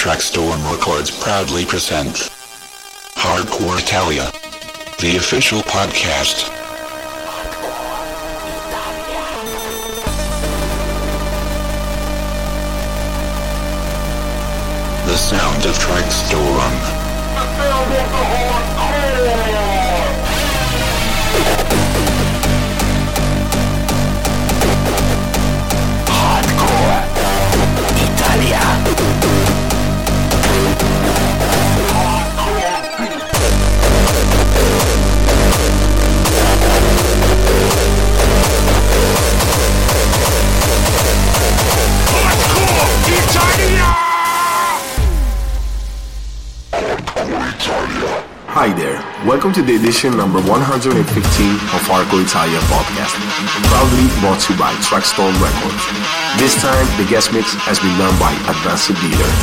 Trackstorm Records proudly present Hardcore Italia, the official podcast. The sound of Trackstorm. The sound of the hardcore! Hi there, welcome to the edition number 115 of Hardcore Italia podcast, proudly brought to you by Trackstorm Records. This time, the guest mix has been done by Advanced Dealer.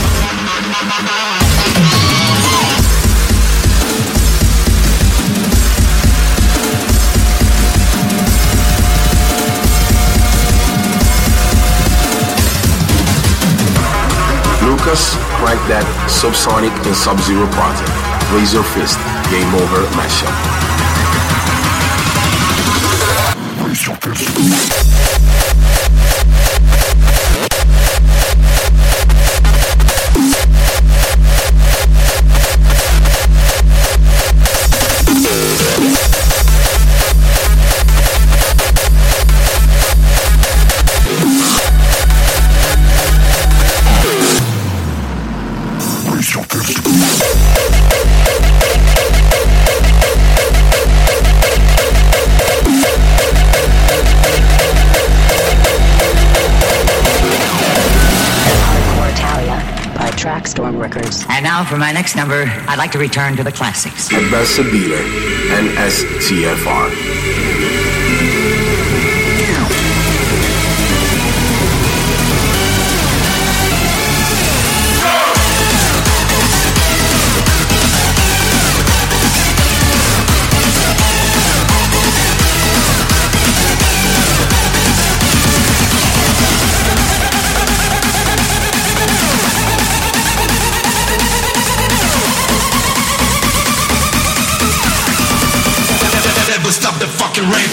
Lucas cranked that Subsonic and Sub-Zero project. Raise your fist, game over, mashup. Raise your fist. Trackstorm Records. And now for my next number, I'd like to return to the classics. Advanced Dealer, NSTFR. Stop the fucking rape.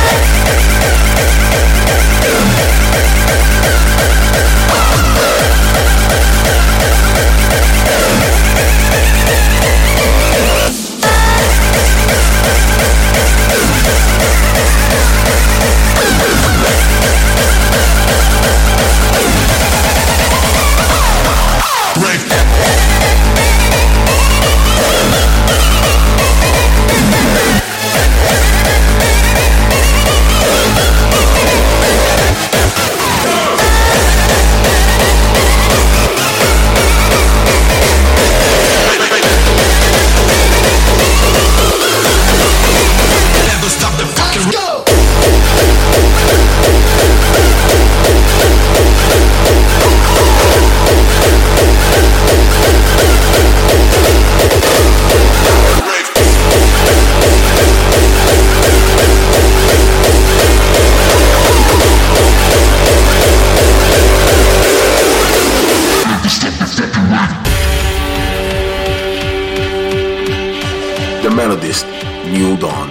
The melodist, New Dawn.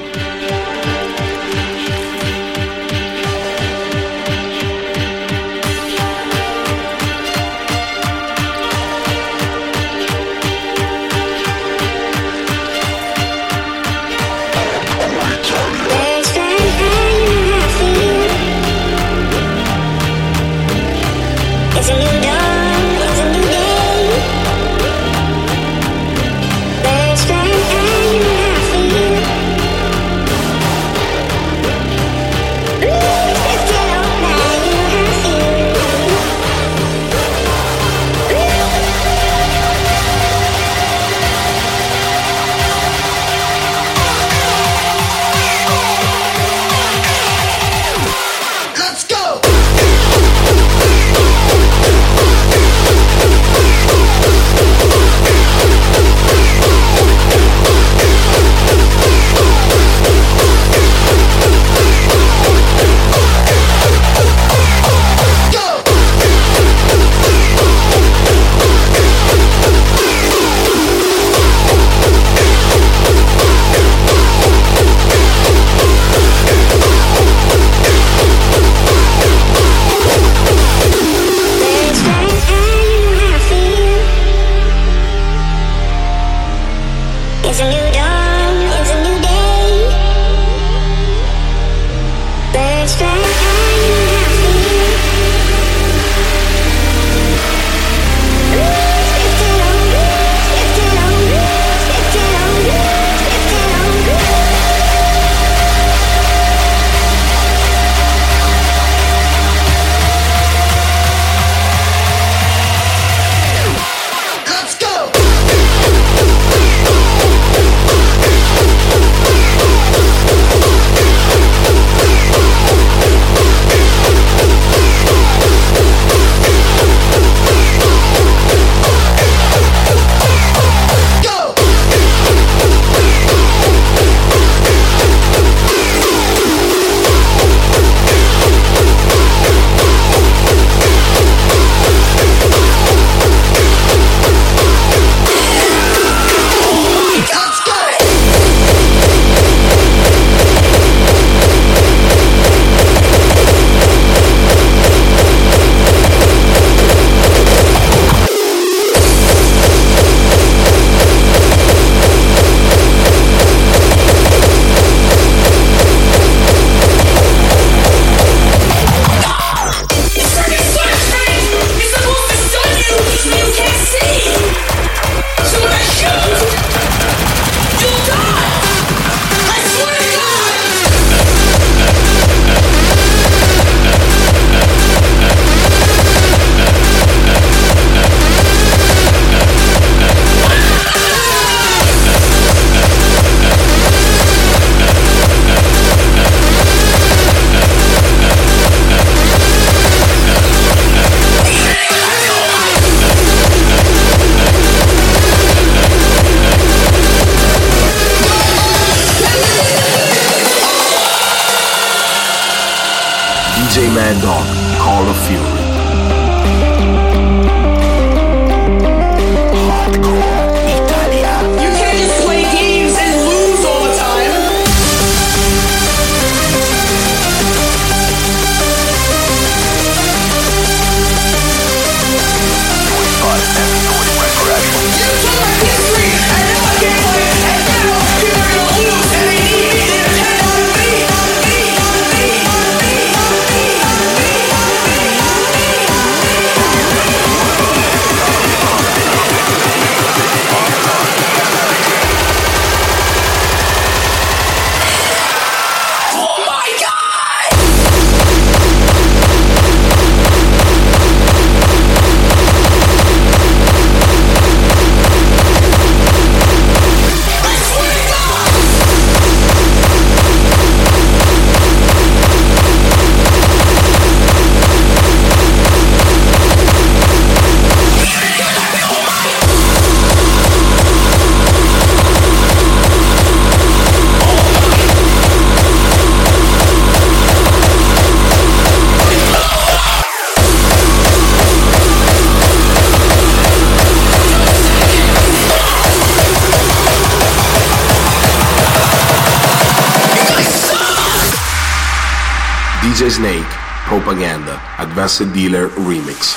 It's a new dawn, it's a new day. Best friend, I Let's go! Hall of Fury. You can't just play games and lose all the time. You took my history, and now I can't play it, and now you're gonna lose, and they need me to depend on me. DJ Snake, Propaganda, Advanced Dealer Remix.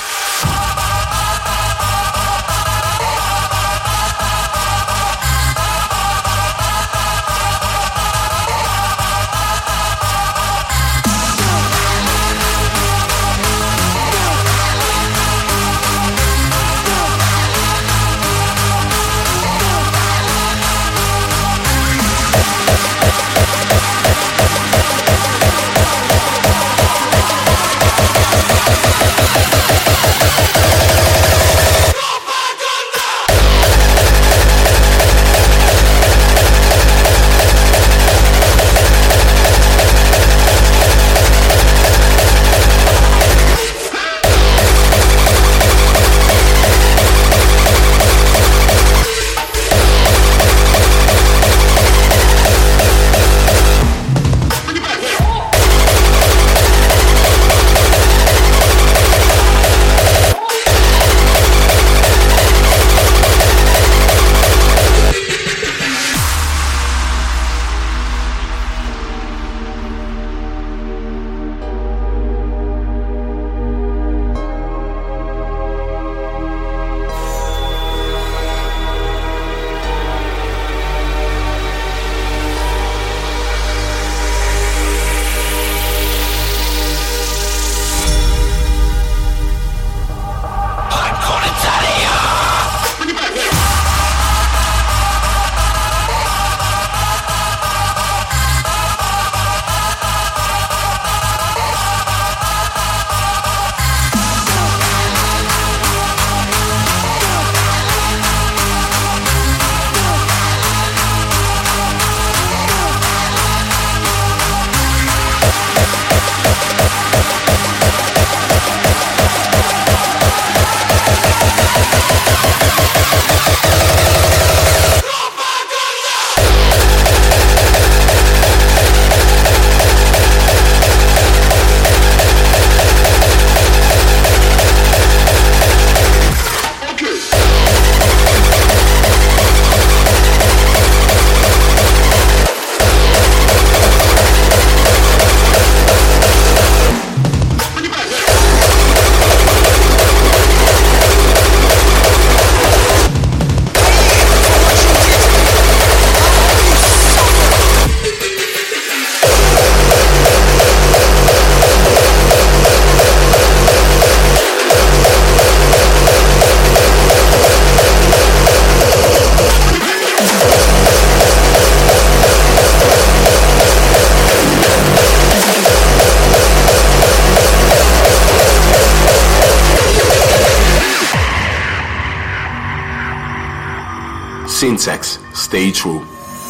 Syntax, stay true.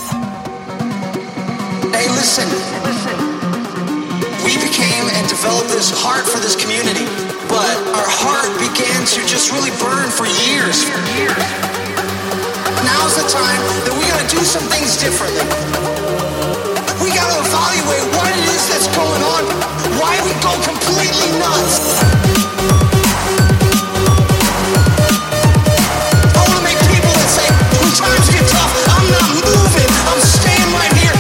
Hey, listen. We became and developed this heart for this community, but our heart began to just really burn for years. Now's the time that we gotta do some things differently. We gotta evaluate what it is that's going on, why we go completely nuts. nuts. I wanna make people that say, when times get tough, I'm not moving, I'm staying right here.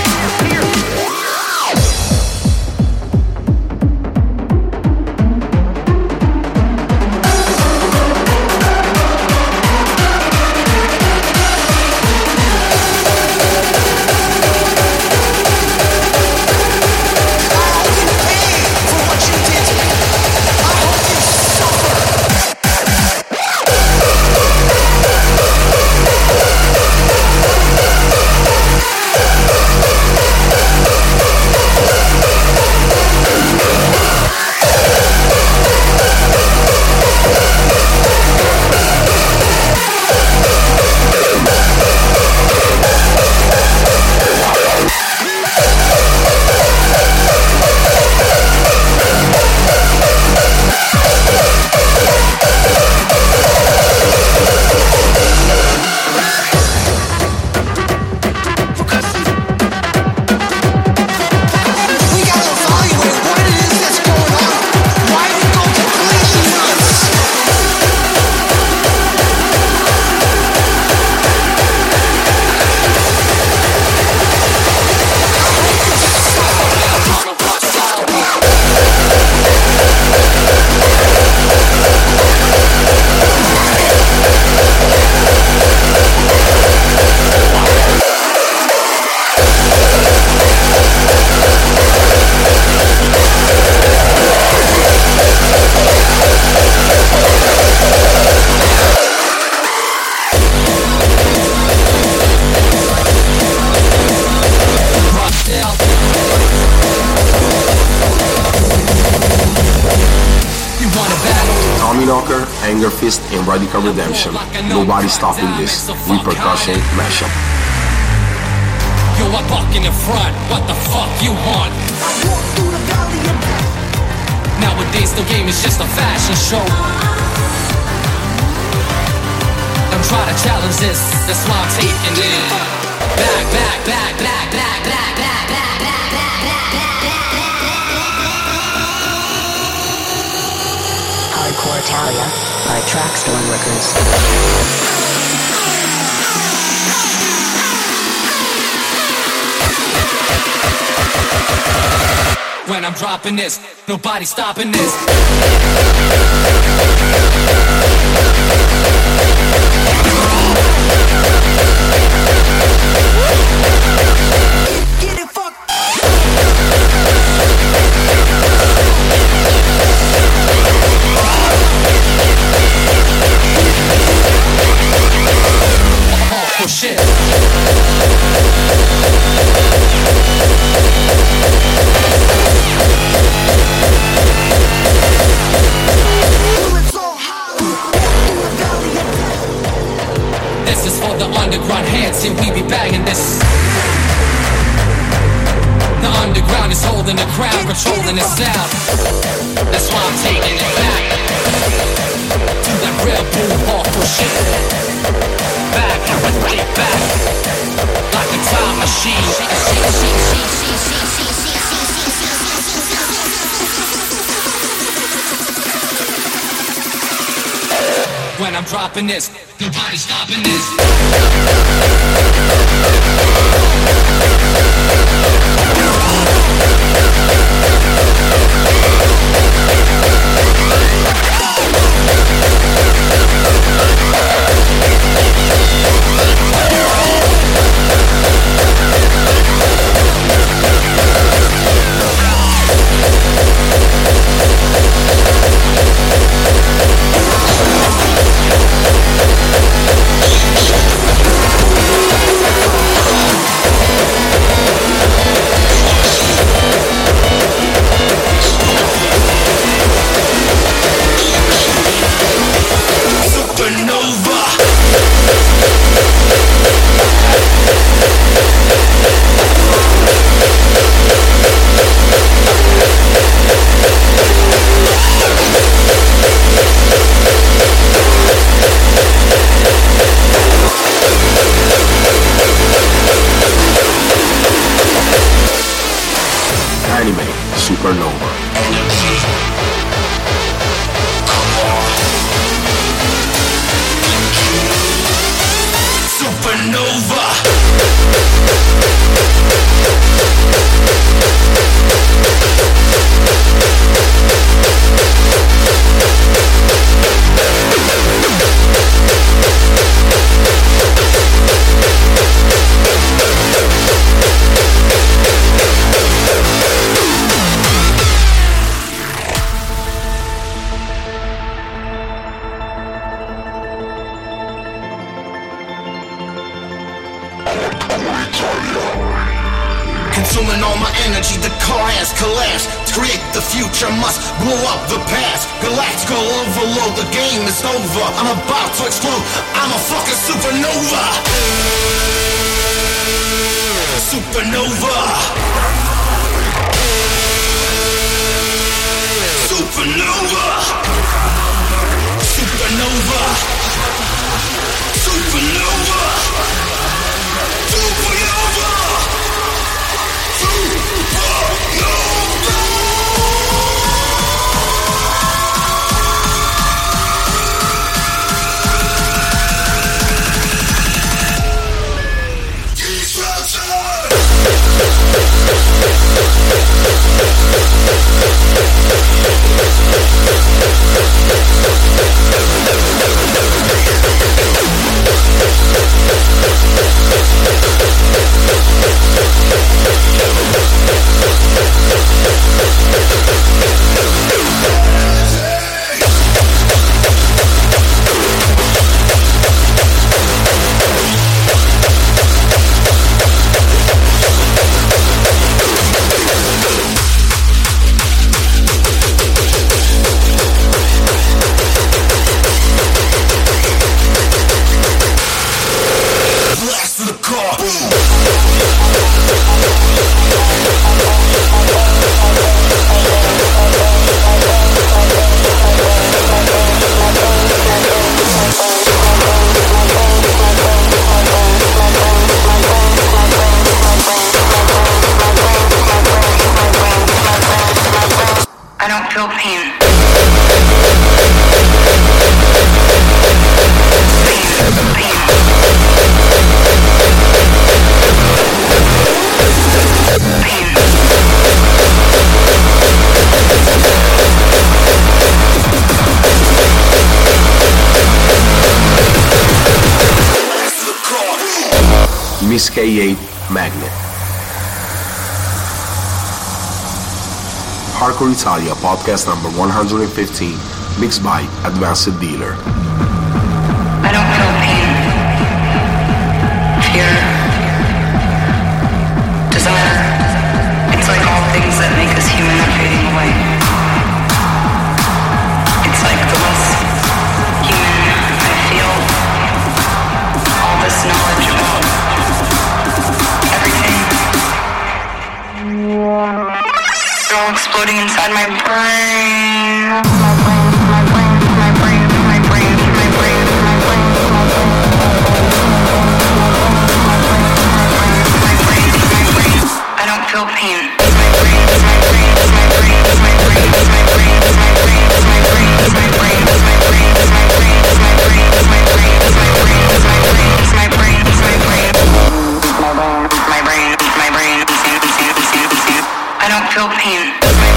Knocker, Anger Fist, and Radical Redemption. Nobody stopping this. Repercussion mashup. Yo, I'm walking in front. What the fuck you want? Nowadays the game is just a fashion show. I'm trying to challenge this. That's why I'm taking it. Back, back, back, back, back, back, back, back, back, back. Hardcore Italia by Trackstorm Records. When I'm dropping this, nobody's stopping this. Get it fucked. Oh shit. This is for the underground heads, and we be banging this. The underground is holding the crowd, controlling the sound. That's why I'm taking it back to that real boom hardcore shit. Back, right back, like a time machine. When I'm dropping this, nobody's stopping this. consuming all my energy. The car has collapsed. To create the future, must blow up the past. Galactical overload, the game is over. I'm about to explode. I'm a fucking supernova. Supernova. Supernova. Supernova. Supernova. Supernova. I don't feel pain. Miss K8 Magnet. Hardcore Italia podcast number 115, mixed by Advanced Dealer. I don't feel pain, fear, desire. It's like all things that make us human are fading away. It's like the less human I feel, all this knowledge about everything, it's all exploding inside my brain. I don't feel pain. I don't feel pain.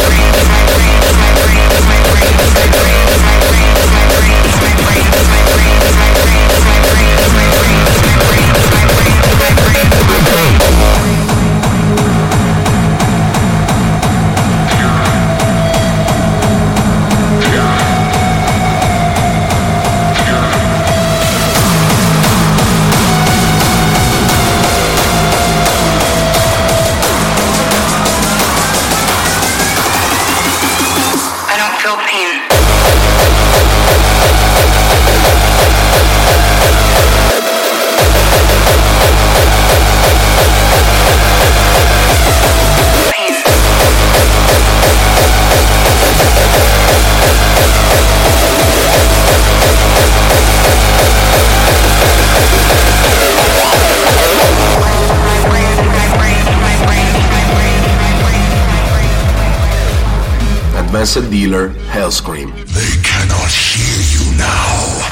Advanced Dealer Hellscream. They cannot hear you now.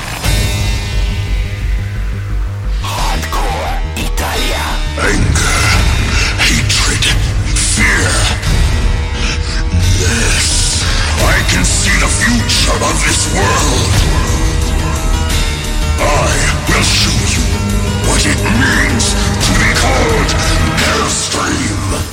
Hardcore Italia. Anger, hatred, fear. Yes, I can see the future of this world. I will show you what it means to be called Hellscream.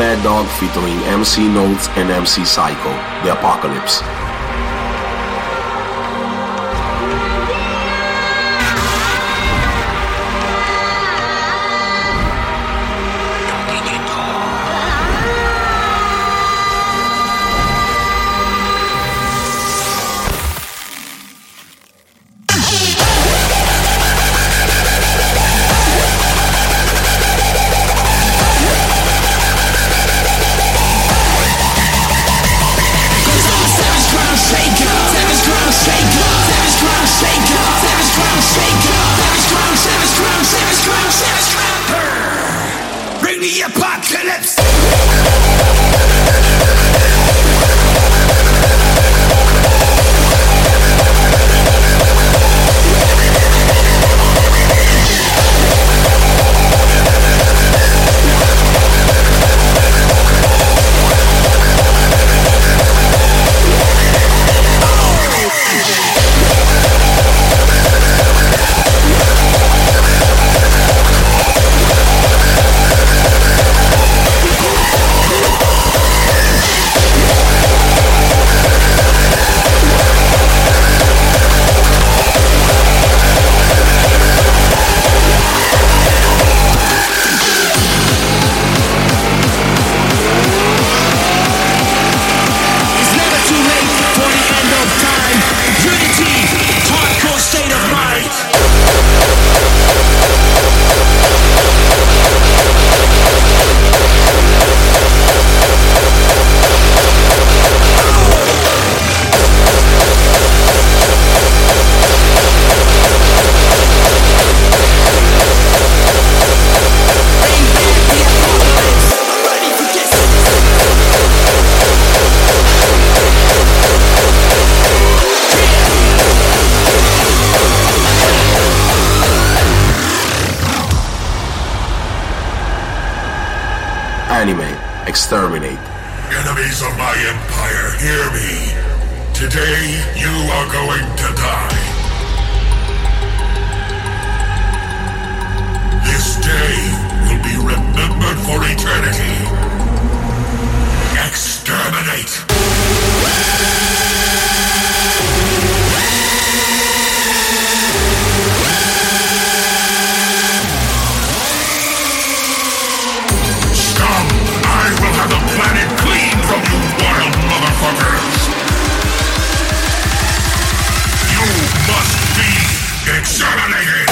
Mad Dog featuring MC Notes and MC Psycho, The Apocalypse. Bring the apocalypse! Animate, exterminate. Enemies of my empire, hear me. Today, you are going to die. This day will be remembered for eternity. Exterminate! Planet clean from you wild motherfuckers! You must be exterminated!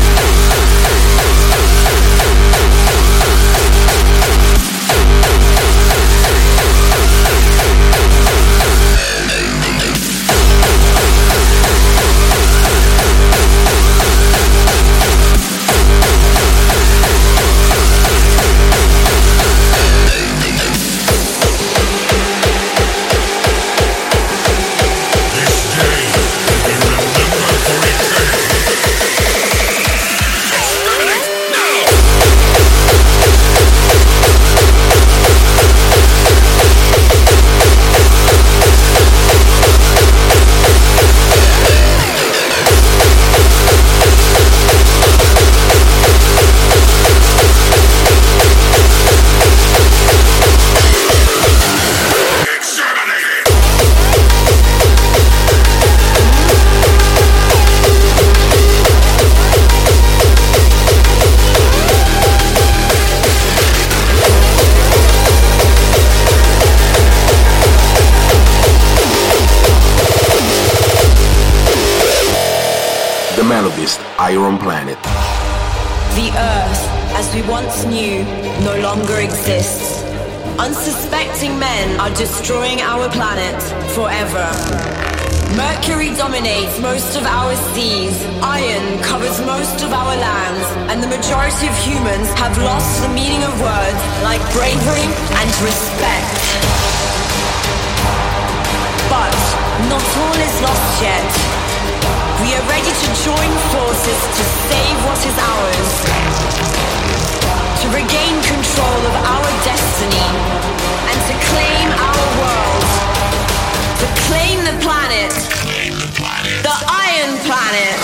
Melodist, Iron Planet. The Earth, as we once knew, no longer exists. Unsuspecting men are destroying our planet forever. Mercury dominates most of our seas, iron covers most of our lands, and the majority of humans have lost the meaning of words like bravery and respect. But not all is lost yet. We are ready to join forces to save what is ours, to regain control of our destiny, and to claim our world, to claim the planet, the Iron Planet.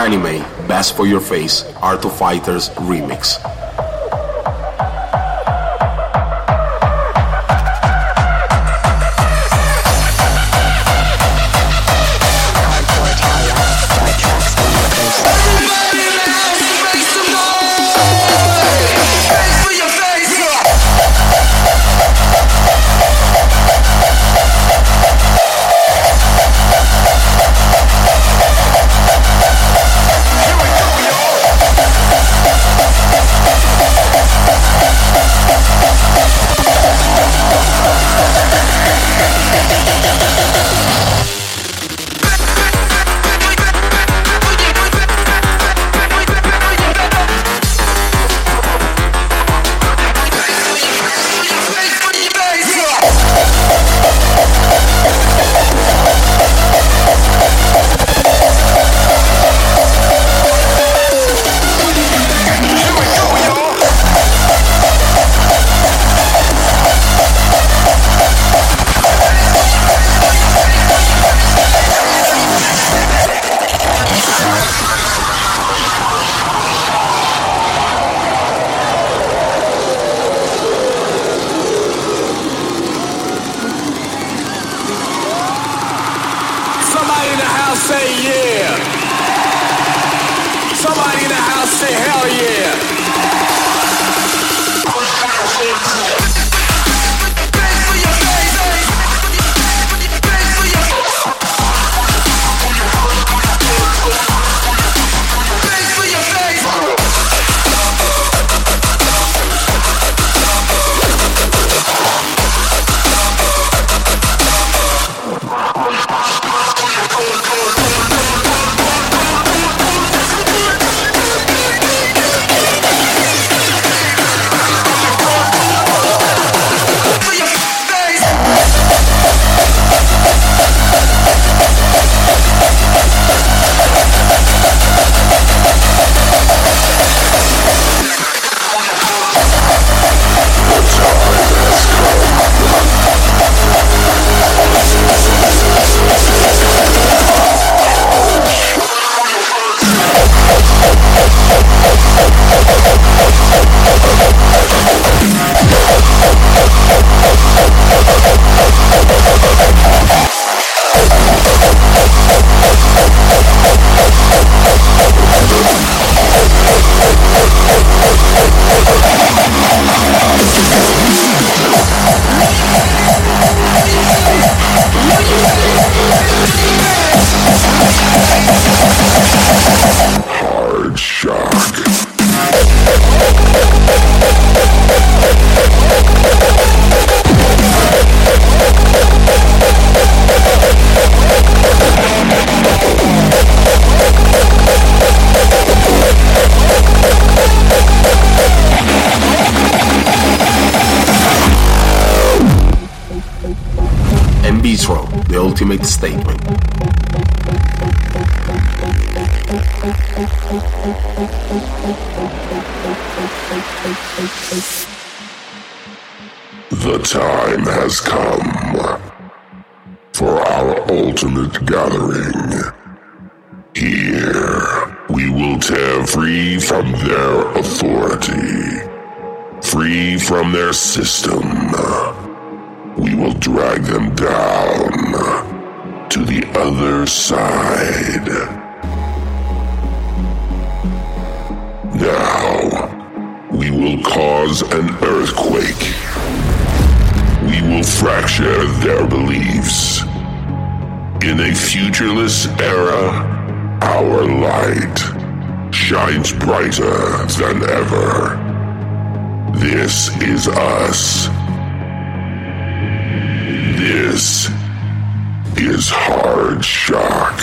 Anime, Best for Your Face, Art of Fighters Remix. The Ultimate Statement. The time has come for our ultimate gathering. Here, we will tear free from their authority, free from their system. We will drag them down to the other side. Now, we will cause an earthquake. We will fracture their beliefs. In a futureless era, our light shines brighter than ever. This is us. This is Hard Shock.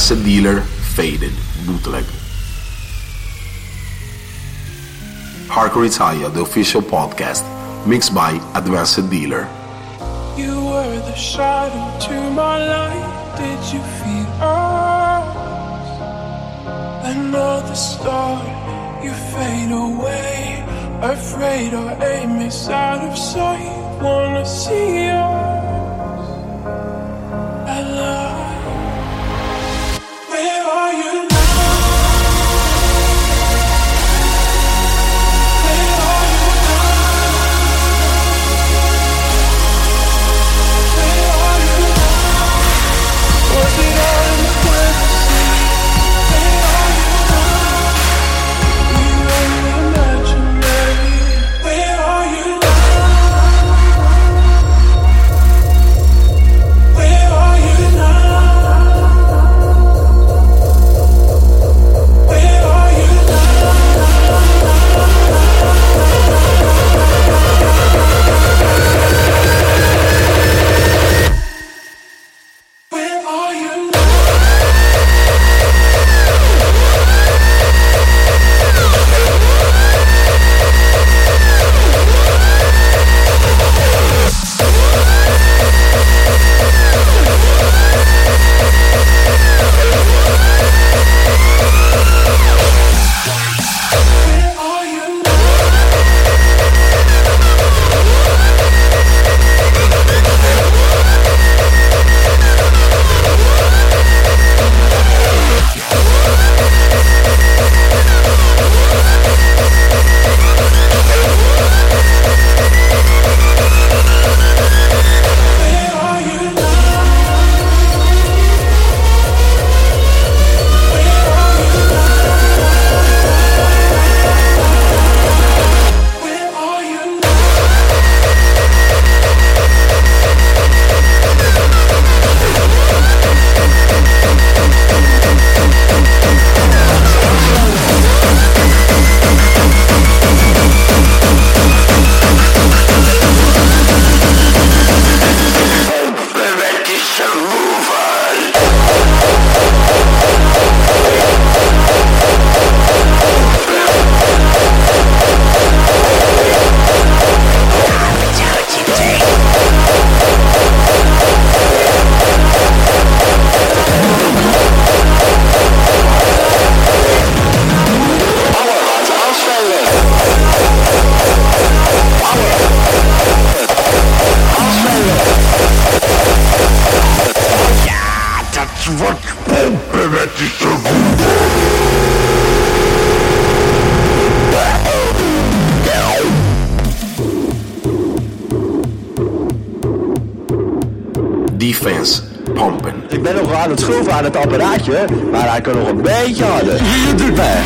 Advanced Dealer Faded bootleg. Hardcore Italia, the official podcast, mixed by Advanced Dealer. You were the shadow to my light. Did you feel us? Another star, you fade away. Afraid our aim is out of sight. Wanna see us alive. Where are you now? Where are you now? Where are you now? Was it all in the fantasy? Where are you now? We were imaginary. Where are you now? Where are you now? Where are you now? Where are you now? Defense, Pompen. Ik ben nog aan het schroeven aan het apparaatje, maar hij kan nog een beetje harder. Hier doet mij.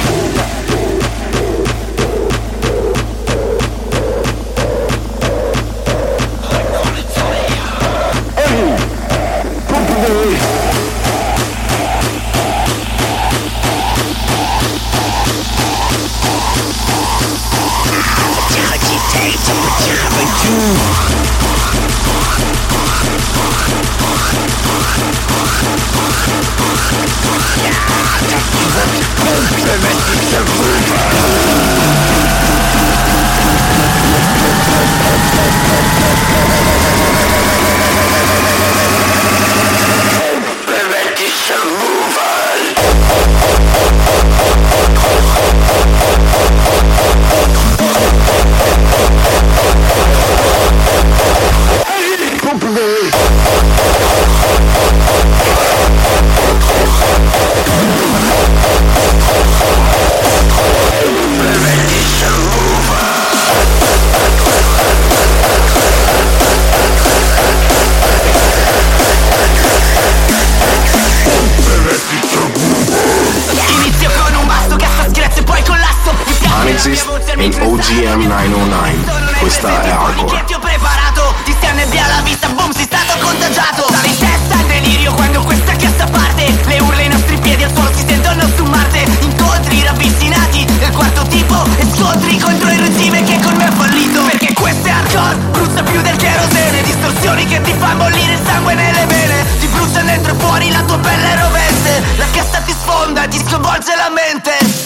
in OGM 909. Questa è Hardcore. Ti ho preparato, ti stai nebbia alla vista, boom, sei stato contagiato. Sale in testa il delirio quando questa cassa parte. Le urla ai nostri piedi al suolo si sentono su Marte. Incontri ravvicinati del quarto tipo e scontri contro il regime che con me ha fallito. Perché questo è hardcore, brucia più del kerosene. Distorsioni che ti fanno bollire il sangue nelle vene. Ti bruciano dentro e fuori, la tua pelle è rovente. mente, la cassa ti sfonda, ti sconvolge la mente.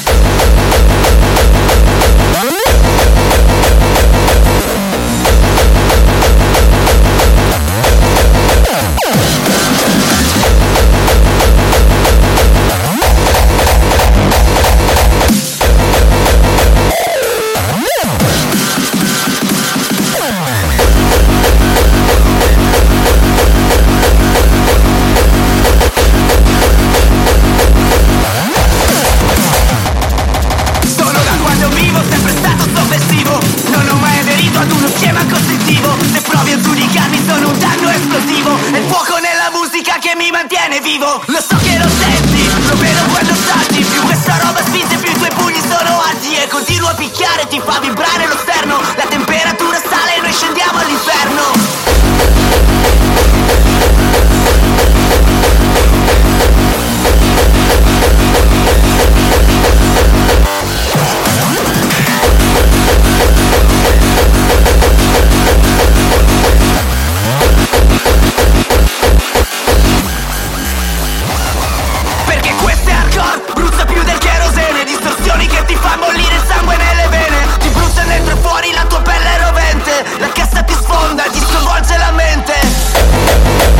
Lo so che lo senti, lo vedo quando salti. Più questa roba spinge, più i tuoi pugni sono alti. E continuo a picchiare, ti fa vibrare lo sterno. La temperatura sale e noi scendiamo all'inferno. Che ti fa bollire il sangue nelle vene, ti brucia dentro e fuori, la tua pelle è rovente, la cassa ti sfonda, ti sconvolge la mente.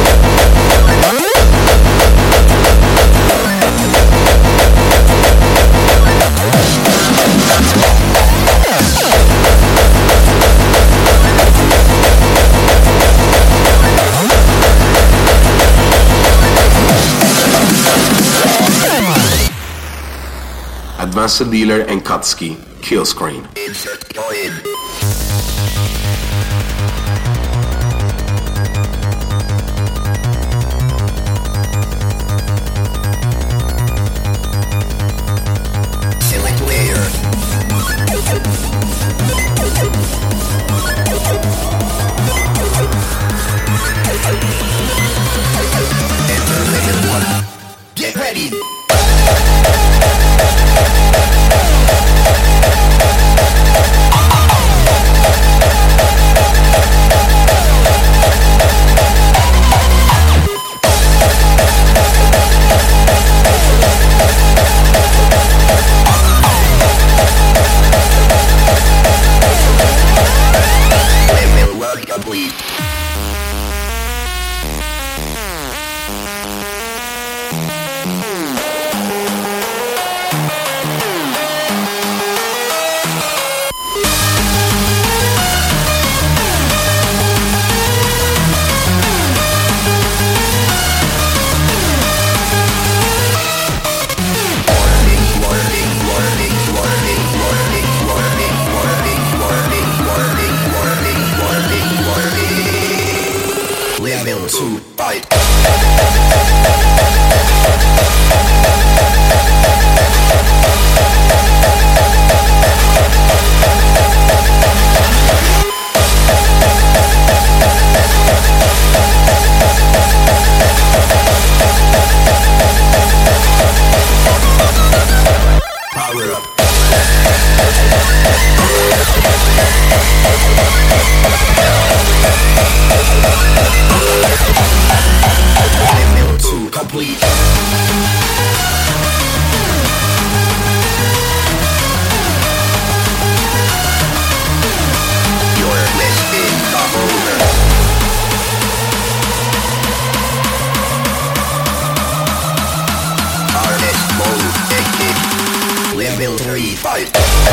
Advanced Dealer and Kutski, Kill Screen. Select layer. Enter layer 1. Get ready. Complete. Level 2, fight. Power up. Level 2 complete. Your list is over. Harness mode active. Level 3 fight.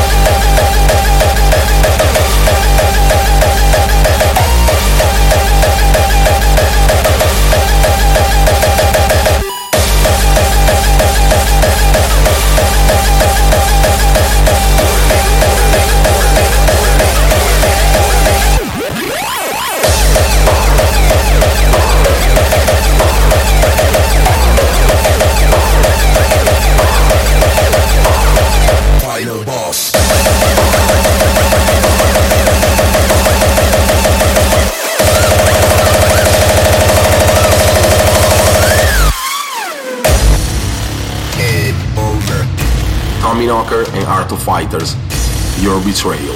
Final boss. Game over. Tommyknocker and Art of Fighters, Your Betrayal.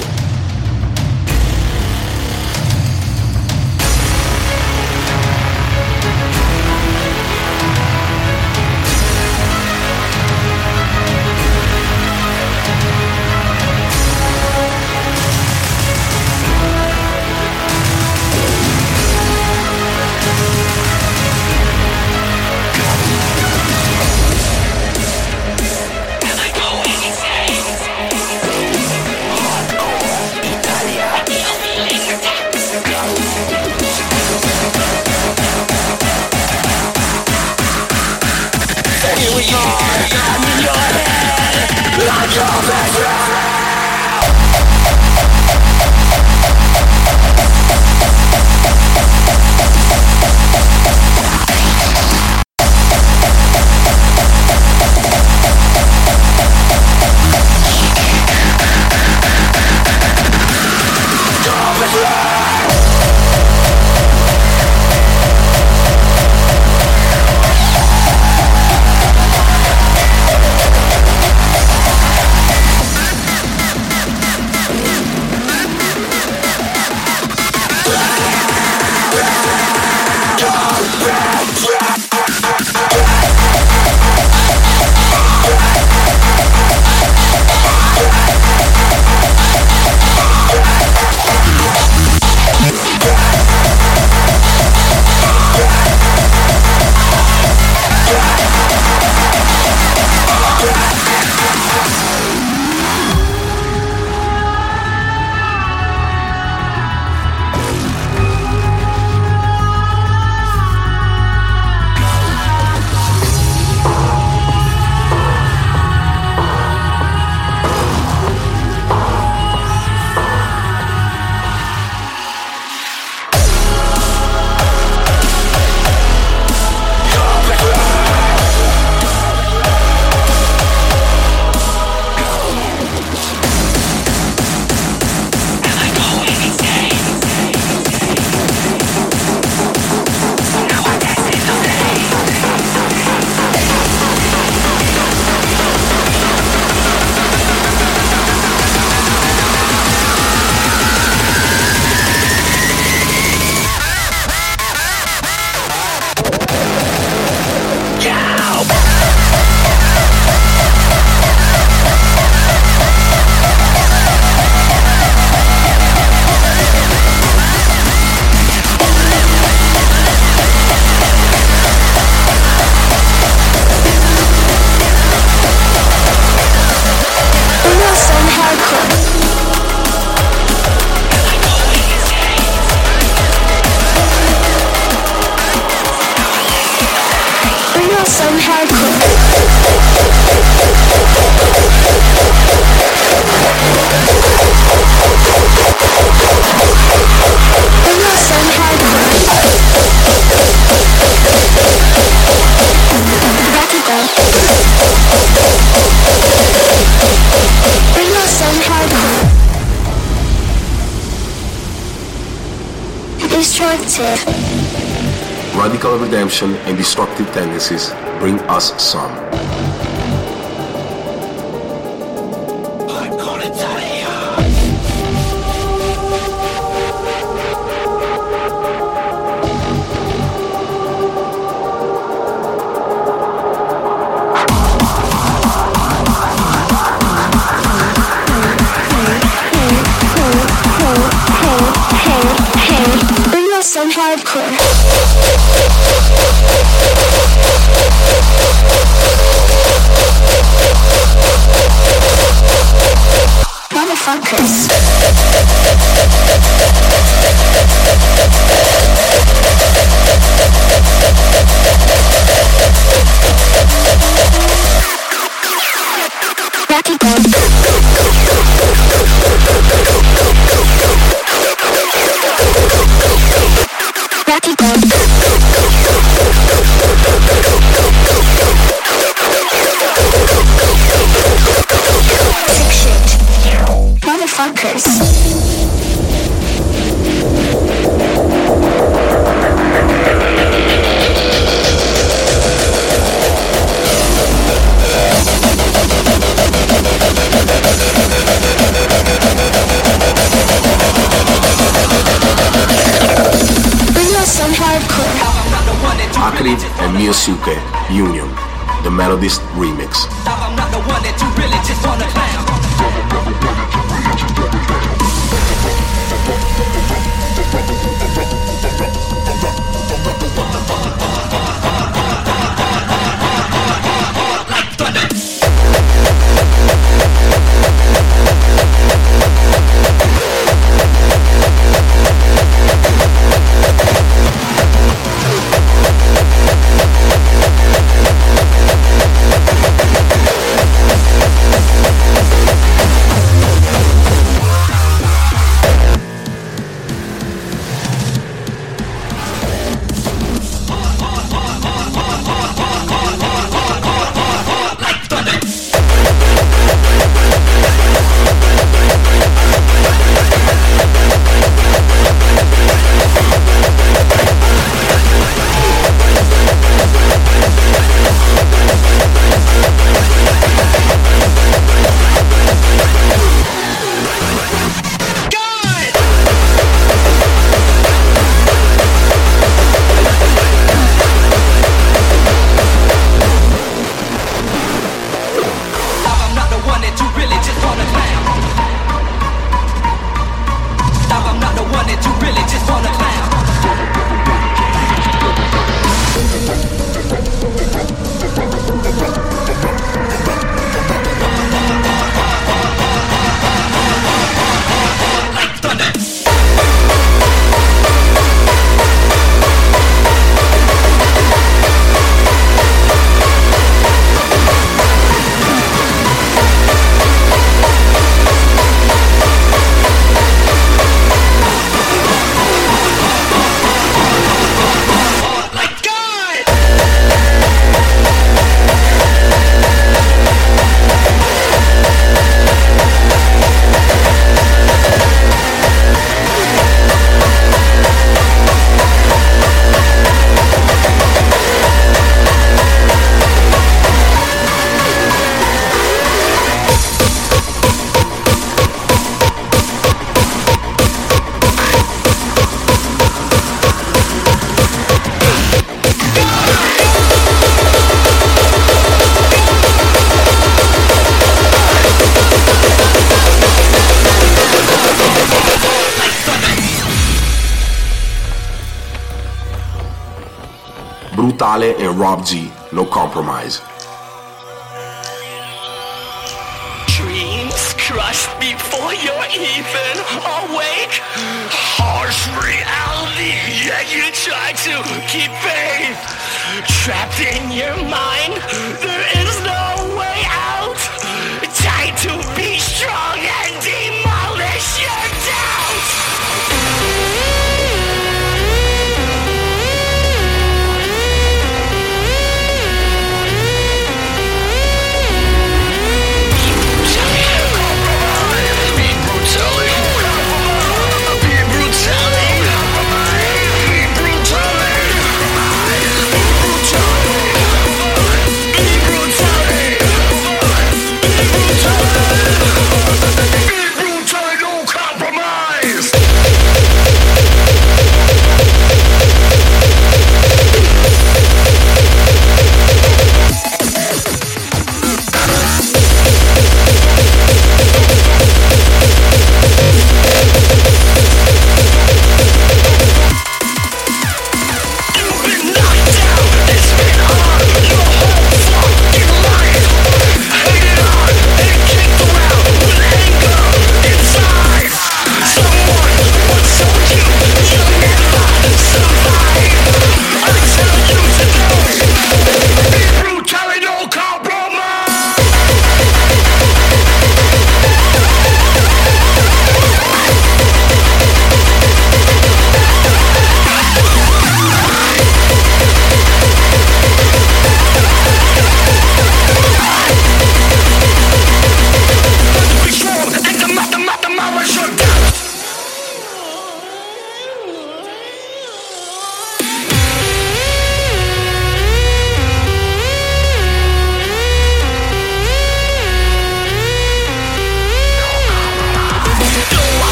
some hardcore. Bring us some hardcore. Radical. Bring us some hardcore. Destructive. Radical redemption and destructive tendencies bring us some. Bring us some hardcore. Motherfuckers. Sick shit. Motherfuckers. Bring us some hardcore. Akri and Miyosuke, Union, the Melodist remix. I'm not the one that you really just wanna clown. Brutale and Rob G, No Compromise. Dreams crushed before you're even awake. Harsh reality, yet you try to keep faith. Trapped in your mind, there is no way out. Time to be strong and demolish your doubts.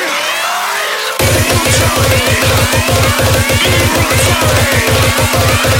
Brutality.